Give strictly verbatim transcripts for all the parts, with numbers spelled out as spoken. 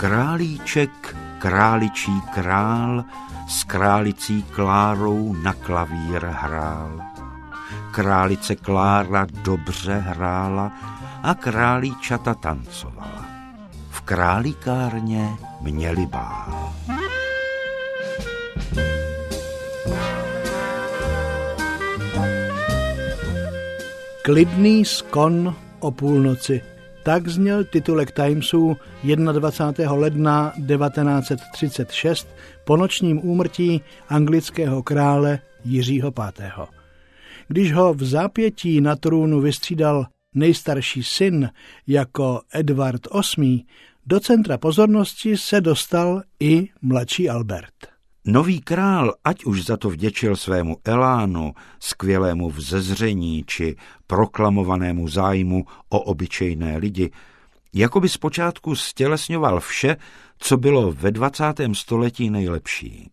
Králíček, králičí král, s králicí Klárou na klavír hrál. Králice Klára dobře hrála a králíčata tancovala. V králíkárně měli bál. Klidný skon o půlnoci. Tak zněl titulek Timesu dvacátého prvního ledna devatenáct set třicet šest po nočním úmrtí anglického krále Jiřího pátého. Když ho v zápětí na trůnu vystřídal nejstarší syn jako Edvard osmý, do centra pozornosti se dostal i mladší Albert. Nový král, ať už za to vděčil svému elánu, skvělému vzezření či proklamovanému zájmu o obyčejné lidi, jakoby zpočátku stělesňoval vše, co bylo ve dvacátém století nejlepší.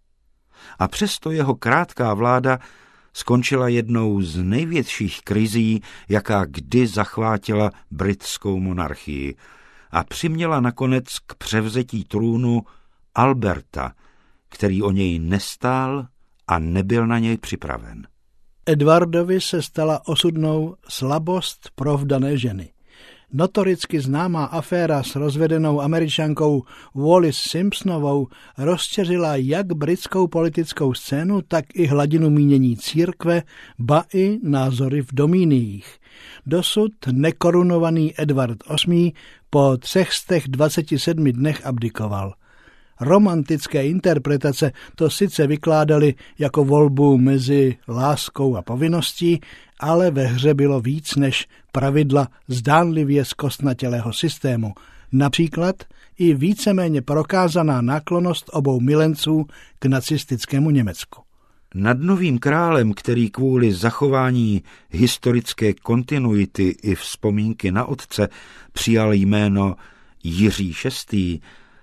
A přesto jeho krátká vláda skončila jednou z největších krizí, jaká kdy zachvátila britskou monarchii, a přiměla nakonec k převzetí trůnu Alberta, který o něj nestál a nebyl na něj připraven. Edvardovi se stala osudnou slabost provdané ženy. Notoricky známá aféra s rozvedenou Američankou Wallis Simpsonovou rozčeřila jak britskou politickou scénu, tak i hladinu mínění církve, ba i názory v domíniích. Dosud nekorunovaný Edvard osmý po třech stech dvaceti sedmi dnech abdikoval. Romantické interpretace to sice vykládaly jako volbu mezi láskou a povinností, ale ve hře bylo víc než pravidla zdánlivě zkostnatělého systému. Například i víceméně prokázaná náklonnost obou milenců k nacistickému Německu. Nad novým králem, který kvůli zachování historické kontinuity i vzpomínky na otce přijal jméno Jiří šestý,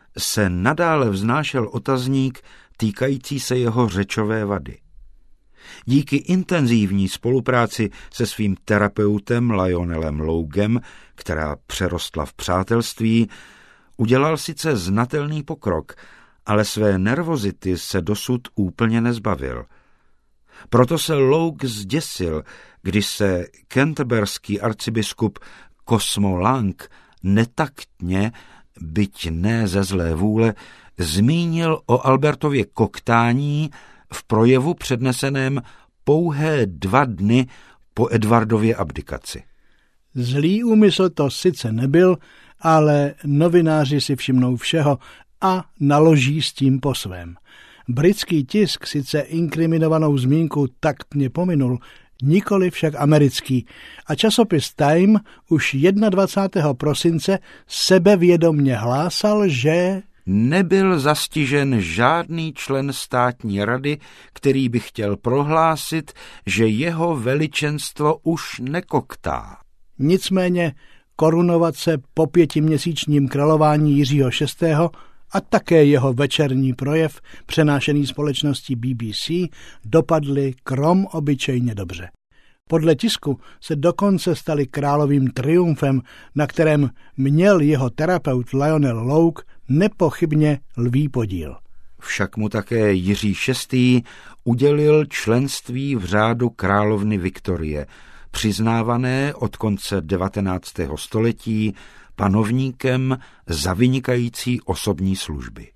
se nadále vznášel otazník týkající se jeho řečové vady. Díky intenzivní spolupráci se svým terapeutem Lionelem Lougem, která přerostla v přátelství, udělal sice znatelný pokrok, ale své nervozity se dosud úplně nezbavil. Proto se Loug zděsil, když se canterberský arcibiskup Cosmo Lang netaktně, byť ne ze zlé vůle, zmínil o Albertově koktání v projevu předneseném pouhé dva dny po Edvardově abdikaci. Zlý úmysl to sice nebyl, ale novináři si všimnou všeho a naloží s tím po svém. Britský tisk sice inkriminovanou zmínku taktně pominul, nikoli však americký, a časopis Time už dvacátého prvního prosince sebevědomně hlásal, že nebyl zastižen žádný člen státní rady, který by chtěl prohlásit, že jeho veličenstvo už nekoktá. Nicméně korunovat se po pětiměsíčním králování Jiřího šestého a také jeho večerní projev, přenášený společností B B C, dopadly krom obyčejně dobře. Podle tisku se dokonce stali královým triumfem, na kterém měl jeho terapeut Lionel Loug nepochybně lví podíl. Však mu také Jiří šestý udělil členství v řádu královny Viktorie, přiznávané od konce devatenáctého století panovníkem za vynikající osobní služby.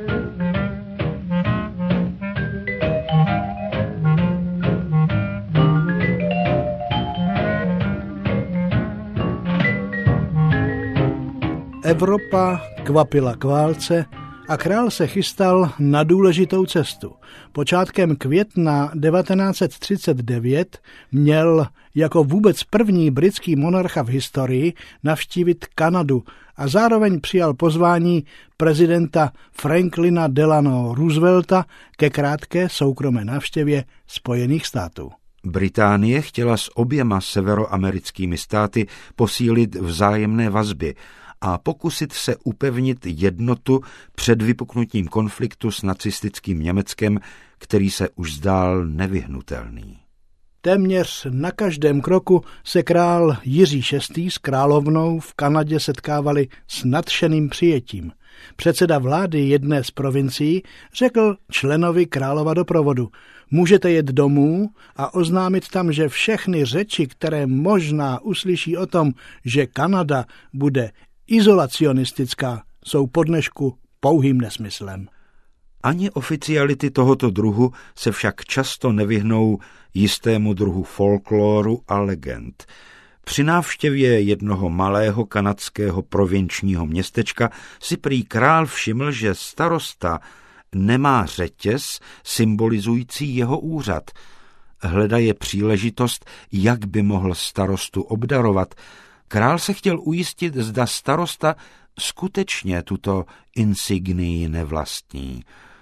Evropa kvapila k válce a král se chystal na důležitou cestu. Počátkem května devatenáct set třicet devět měl jako vůbec první britský monarcha v historii navštívit Kanadu a zároveň přijal pozvání prezidenta Franklina Delano Roosevelta ke krátké soukromé návštěvě Spojených států. Británie chtěla s oběma severoamerickými státy posílit vzájemné vazby a pokusit se upevnit jednotu před vypuknutím konfliktu s nacistickým Německem, který se už zdál nevyhnutelný. Téměř na každém kroku se král Jiří šestý s královnou v Kanadě setkávali s nadšeným přijetím. Předseda vlády jedné z provincií řekl členovi králova doprovodu: můžete jet domů a oznámit tam, že všechny řeči, které možná uslyší o tom, že Kanada bude izolacionistická, jsou po dnešku pouhým nesmyslem. Ani oficiality tohoto druhu se však často nevyhnou jistému druhu folkloru a legend. Při návštěvě jednoho malého kanadského provinčního městečka si prý král všiml, že starosta nemá řetěz symbolizující jeho úřad. Hledaje příležitost, jak by mohl starostu obdarovat. Král se chtěl ujistit, zda starosta skutečně tuto insignii nevlastní.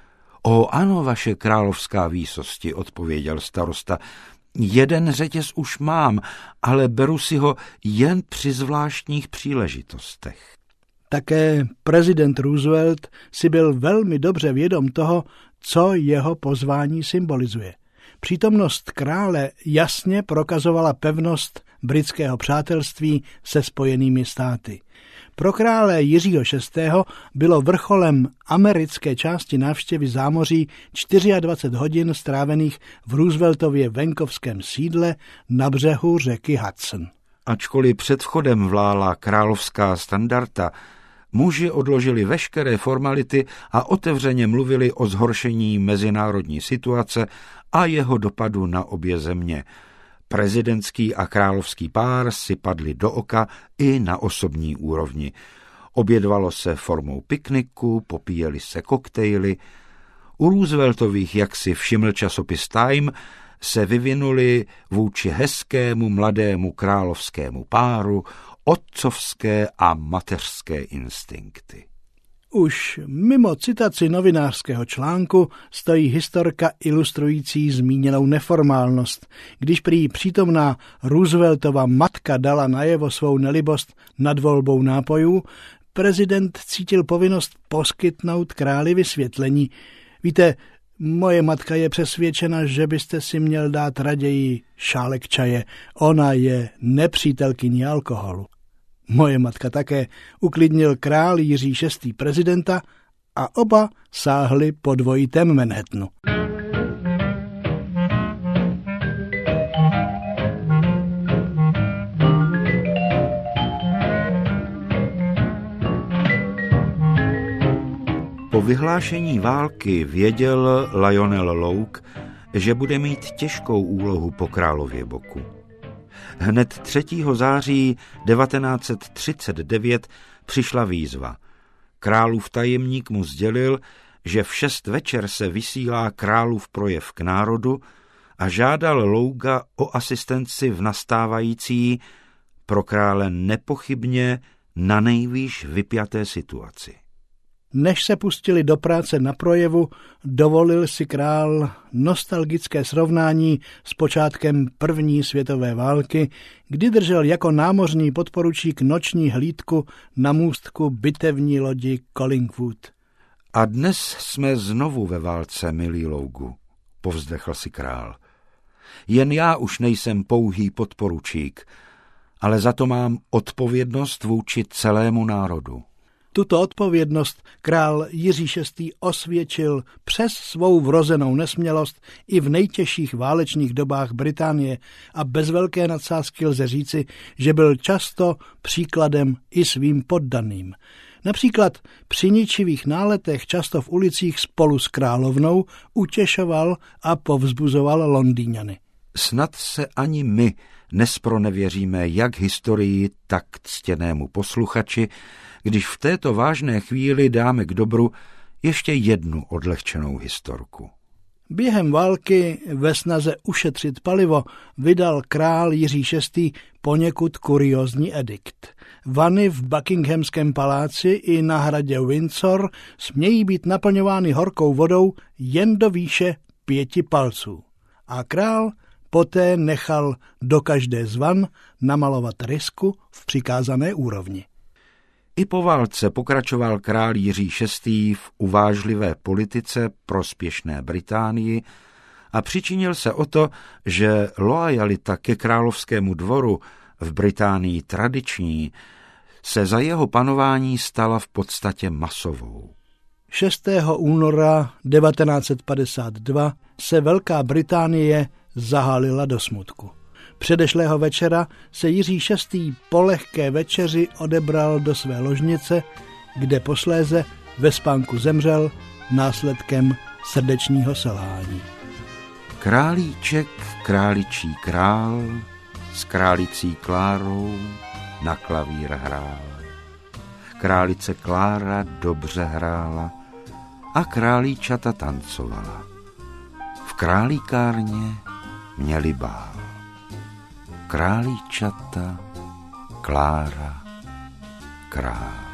O ano, vaše královská výsosti, odpověděl starosta. Jeden řetěz už mám, ale beru si ho jen při zvláštních příležitostech. Také prezident Roosevelt si byl velmi dobře vědom toho, co jeho pozvání symbolizuje. Přítomnost krále jasně prokazovala pevnost britského přátelství se Spojenými státy. Pro krále Jiřího šestého bylo vrcholem americké části návštěvy zámoří dvacet čtyři hodin strávených v Rooseveltově venkovském sídle na břehu řeky Hudson. Ačkoliv před vchodem vlála královská standarta, muži odložili veškeré formality a otevřeně mluvili o zhoršení mezinárodní situace a jeho dopadu na obě země. Prezidentský a královský pár si padli do oka i na osobní úrovni. Obědvalo se formou pikniku, popíjeli se koktejly. U Rooseveltových, jak si všiml časopis Time, se vyvinuli vůči hezkému mladému královskému páru otcovské a mateřské instinkty. Už mimo citaci novinářského článku stojí historka ilustrující zmíněnou neformálnost, když prý přítomná Rooseveltova matka dala najevo svou nelibost nad volbou nápojů, prezident cítil povinnost poskytnout králi vysvětlení. Víte, moje matka je přesvědčena, že byste si měl dát raději šálek čaje. Ona je nepřítelkyní alkoholu. Moje matka také, uklidnil král Jiří šestý prezidenta a oba sáhli po dvojitém Manhattanu. Po vyhlášení války věděl Lionel Loug, že bude mít těžkou úlohu po králově boku. Hned třetího září devatenáct set třicet devět přišla výzva. Králův tajemník mu sdělil, že v šest večer se vysílá králův projev k národu a žádal Louga o asistenci v nastávající, pro krále nepochybně nanejvýš vypjaté situaci. Než se pustili do práce na projevu, dovolil si král nostalgické srovnání s počátkem první světové války, kdy držel jako námořní podporučík noční hlídku na můstku bitevní lodi Collingwood. A dnes jsme znovu ve válce, milý Lougu, povzdechl si král. Jen já už nejsem pouhý podporučík, ale za to mám odpovědnost vůči celému národu. Tuto odpovědnost král Jiří šestý osvědčil přes svou vrozenou nesmělost i v nejtěžších válečných dobách Británie a bez velké nadsázky lze říci, že byl často příkladem i svým poddaným. Například při ničivých náletech často v ulicích spolu s královnou utěšoval a povzbuzoval Londýňany. Snad se ani my nespronevěříme jak historii, tak ctěnému posluchači, když v této vážné chvíli dáme k dobru ještě jednu odlehčenou historku. Během války ve snaze ušetřit palivo vydal král Jiří šestý poněkud kuriózní edikt. Vany v Buckinghamském paláci i na hradě Windsor smějí být naplňovány horkou vodou jen do výše pěti palců. A král poté nechal do každé z van namalovat rysku v přikázané úrovni. I po válce pokračoval král Jiří šestý v uvážlivé politice prospěšné Británii a přičinil se o to, že loajalita ke královskému dvoru, v Británii tradiční, se za jeho panování stala v podstatě masovou. šestého února devatenáct set padesát dva se Velká Británie zahalila do smutku. Předešlého večera se Jiří šestý po lehké večeři odebral do své ložnice, kde posléze ve spánku zemřel následkem srdečního selhání. Králíček, králičí král, s králicí Klárou na klavír hrál. Králice Klára dobře hrála a králíčata tancovala. V králíkárně měli bál. Králíčata, Klára, král.